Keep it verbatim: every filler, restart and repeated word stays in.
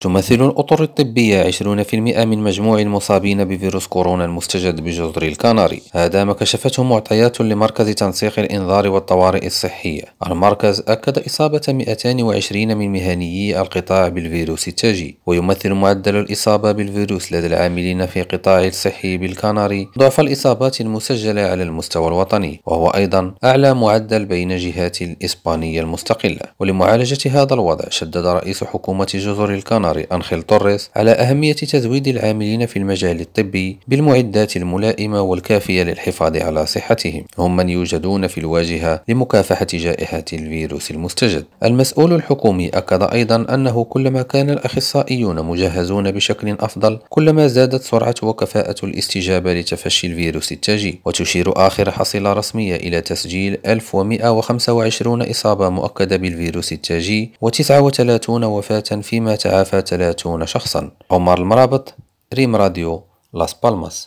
تمثل الأطر الطبية عشرين بالمئة من مجموع المصابين بفيروس كورونا المستجد بجزر الكناري. هذا ما كشفته معطيات لمركز تنسيق الإنذار والطوارئ الصحية. المركز أكد إصابة مئتين وعشرين من مهنيي القطاع بالفيروس التاجي، ويمثل معدل الإصابة بالفيروس لدى العاملين في قطاع الصحي بالكناري ضعف الإصابات المسجلة على المستوى الوطني، وهو أيضا أعلى معدل بين جهات الإسبانية المستقلة. ولمعالجة هذا الوضع شدد رئيس حكومة جزر الكناري أنخيل توريس على أهمية تزويد العاملين في المجال الطبي بالمعدات الملائمة والكافية للحفاظ على صحتهم، هم من يوجدون في الواجهة لمكافحة جائحة الفيروس المستجد. المسؤول الحكومي أكد أيضا أنه كلما كان الأخصائيون مجهزون بشكل أفضل كلما زادت سرعة وكفاءة الاستجابة لتفشي الفيروس التاجي. وتشير آخر حصيلة رسمية إلى تسجيل ألف ومئة وخمسة وعشرين إصابة مؤكدة بالفيروس التاجي وتسعة وثلاثين وفاة، فيما تعافى ثلاثون شخصا. عمر المرابط، ريم راديو، لاس بالماس.